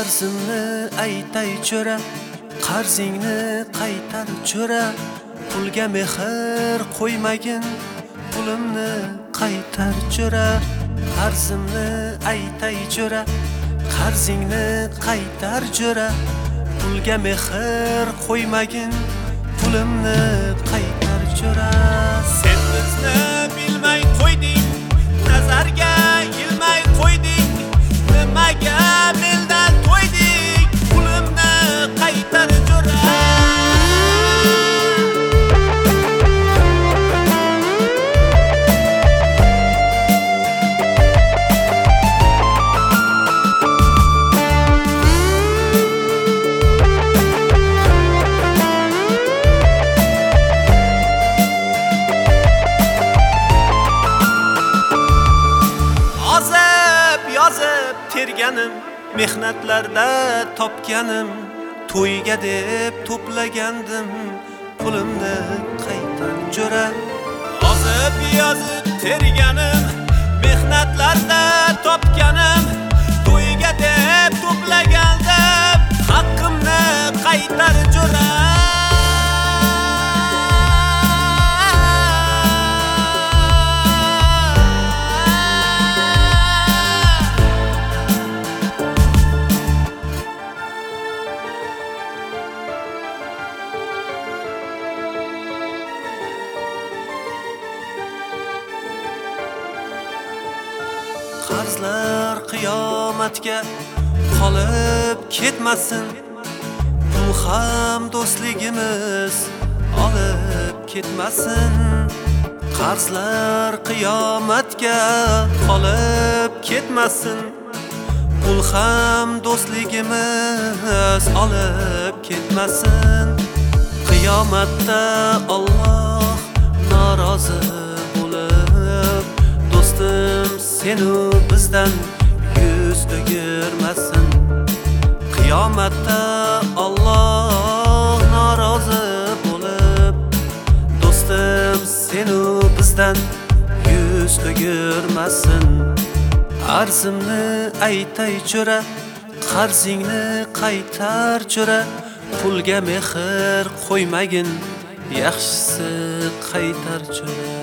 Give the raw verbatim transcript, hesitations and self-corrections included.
qarzimni aytay cho'ra, qarzingni qaytar cho'ra, pulga mehr qo'ymagin, pulimni qaytar cho'ra. Qarzimni aytay cho'ra, qarzingni qaytar cho'ra, pulga mehr qo'ymagin, pulimni qaytar cho'ra. Sen bizni bilmay qo'yding, nazarga ilmay qo'yding, nimaga mendan to'yding, pulimni qaytar cho'ra. Terganim, mehnatlarda topganim, to'yga deb to'plagandim, pulimni qaytar cho'ra. Yozib yozib terganim, mehnatlarda topganim, to'yga deb to'plagandim, haqqimni qaytar cho'ra. Qarzlar qiyomatga qolib ketmasin, bu ham do'stligimiz olib ketmasin. Qarzlar qiyomatga qolib ketmasin, bu ham do'stligimiz olib ketmasin. Qiyomatda Alloh norozi bo'lib, do'stim seni bizdan yuz o'girmasin. Qiyomatda Alloh norozi bo'lib, do'stim seni bizdan yuz o'girmasin. Arzimni aytay cho'ra, qarzingni qaytar cho'ra, pulga mehr qo'ymagin, yaxshisi qaytar cho'ra.